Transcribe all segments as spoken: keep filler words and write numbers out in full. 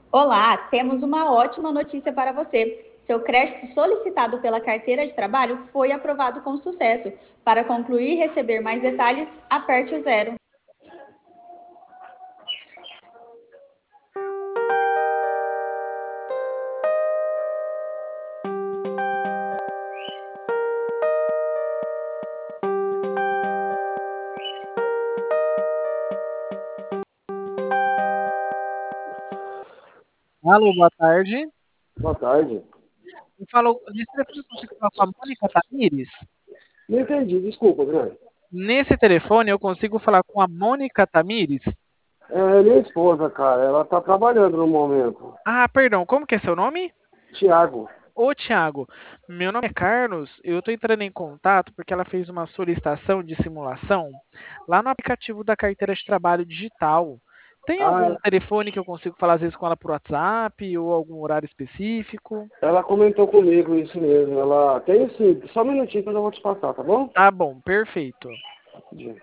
Olá, temos uma ótima notícia para você. Seu crédito solicitado pela carteira de trabalho foi aprovado com sucesso. Para concluir e receber mais detalhes, aperte o zero. Alô, boa tarde. Boa tarde. Me falou, nesse telefone eu consigo falar com a Mônica Tamires? Não entendi, desculpa, Grande. Nesse telefone eu consigo falar com a Mônica Tamires? É minha esposa, cara. Ela tá trabalhando no momento. Ah, perdão, como que é seu nome? Tiago. Ô, Thiago, meu nome é Carlos, eu estou entrando em contato porque ela fez uma solicitação de simulação lá no aplicativo da carteira de trabalho digital. Tem algum Ah, telefone que eu consigo falar às vezes com ela por WhatsApp ou algum horário específico? ela comentou comigo isso mesmo. Ela tem sim. Só um minutinho que eu já vou te passar, tá bom? Tá bom, perfeito. Rapidinho.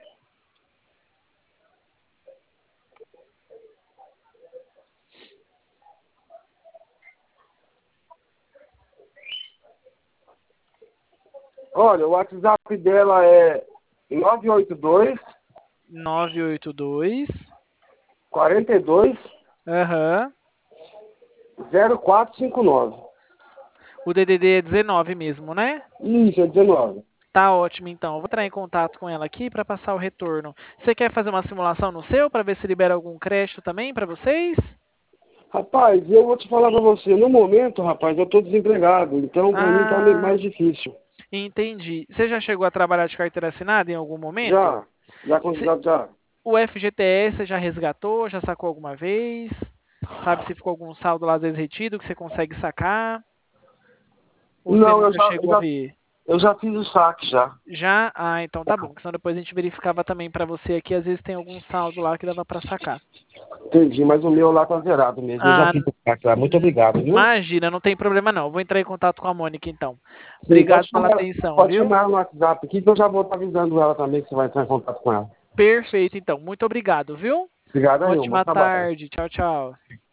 Olha, o WhatsApp dela é nove oito dois, nove oito dois. quarenta e dois, Aham. zero quatro cinco nove. O D D D é dezenove mesmo, né? Isso, é dezenove. Tá ótimo, então. Eu vou entrar em contato com ela aqui para passar o retorno. Você quer fazer uma simulação no seu para ver se libera algum crédito também para vocês? Rapaz, eu vou te falar pra você. No momento, rapaz, eu tô desempregado. Então, pra mim tá meio Ah, mais difícil. entendi. Você já chegou a trabalhar de carteira assinada em algum momento? Já, já Cê- consegui, já. O F G T S você já resgatou? Já sacou alguma vez? Sabe se ficou algum saldo lá às vezes retido que você consegue sacar? Ou você Não, eu nunca já, eu chegou a já, ver? eu já fiz o saque já. Já? Ah, então tá bom. Porque senão depois a gente verificava também para você aqui. Às vezes tem algum saldo lá que dava para sacar. Entendi, mas o meu lá tá zerado mesmo. Eu já Ah, fiz o saque lá. Muito hum, obrigado, viu? imagina, não tem problema não. Eu vou entrar em contato com a Mônica então. Sim, pode Obrigado pela chamar, atenção, pode viu? chamar ela no WhatsApp aqui que eu já vou estar avisando ela também que você vai entrar em contato com ela. Perfeito, então. Muito obrigado, viu? Obrigado aí, bom Ótima trabalho. tarde. Tchau, tchau.